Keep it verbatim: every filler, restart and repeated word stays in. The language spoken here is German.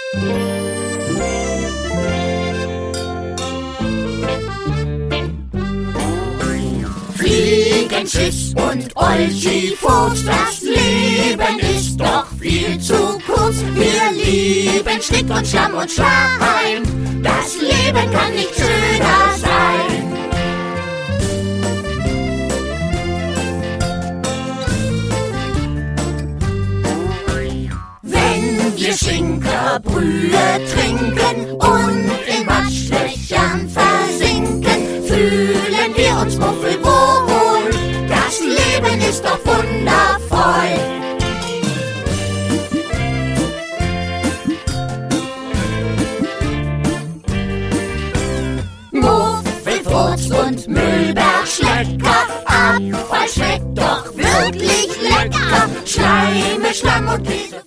Fliegen, Schiss und Olchi-Fuchs, das Leben ist doch viel zu kurz. Wir lieben Schnick und Schlamm und Schleim, das Leben kann nicht schöner sein. Wenn wir Schinkerbrühe trinken und in Waschlöchern versinken, fühlen wir uns muffelwohl, das Leben ist doch wundervoll. Muffelfurz und Müllbergschlecker, Abfall schmeckt doch wirklich lecker. Schleime, Schlamm und Käse.